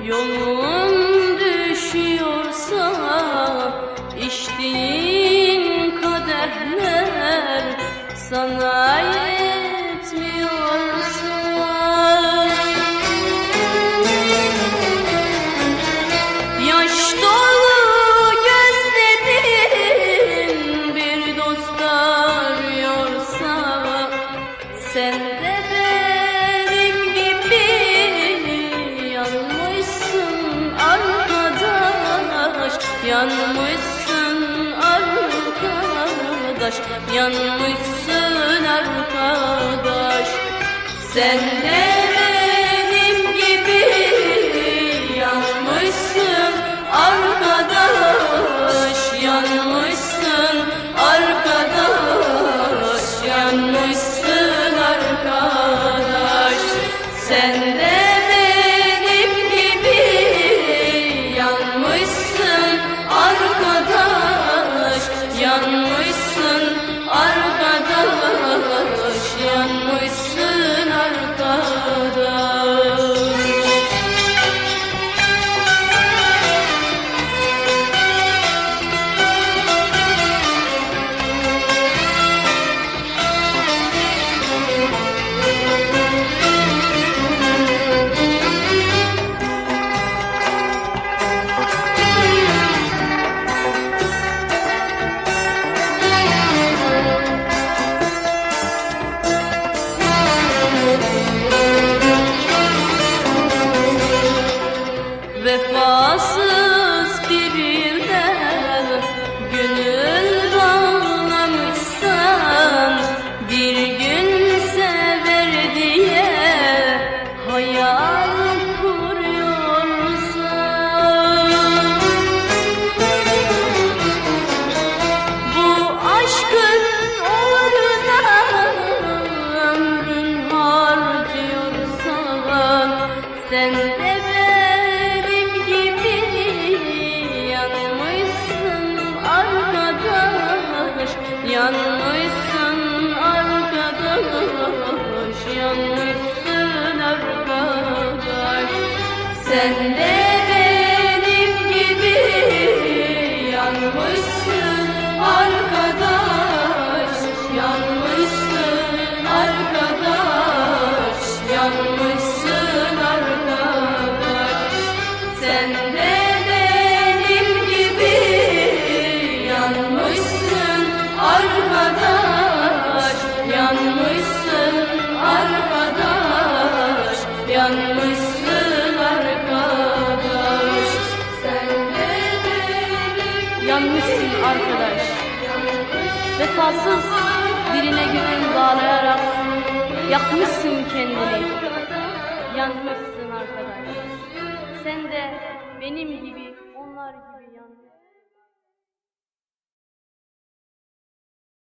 Yolun düşüyorsa içtiğin kadehler sana yetmiyorsa, yaş dolu gözlerin bir dost arıyorsa, sen de benim gibi yanmışsın arkadaş, yanmışsın arkadaş, yanmışsın arkadaş. Sen de benim gibi yanmışsın arkadaş, yanmışsın arkadaş, yanmışsın arkadaş. Sen de benim gibi yanmışsın arkadaş, yanmışsın arkadaş, yanmışsın arkadaş. Vefasız birine gönül bağlamışsan, bir gün sever diye hayal kuruyorsan, bu aşkın uğruna ömrün harcıyorsan, sen de yanmışsın arkadaş, yanmışsın arkadaş. Sen de benim gibi yanmışsın arkadaş, yanmışsın arkadaş, yanmışsın arkadaş. Sen de benim gibi yanmışsın arkadaş, yanmışsın arkadaş, yanmışsın arkadaş. Sen de yanmışsın arkadaş. Vefasız birine gönül bağlayarak yakmışsın kendini, yanmışsın arkadaş. Sen de benim gibi, onlar gibi yanmışsın.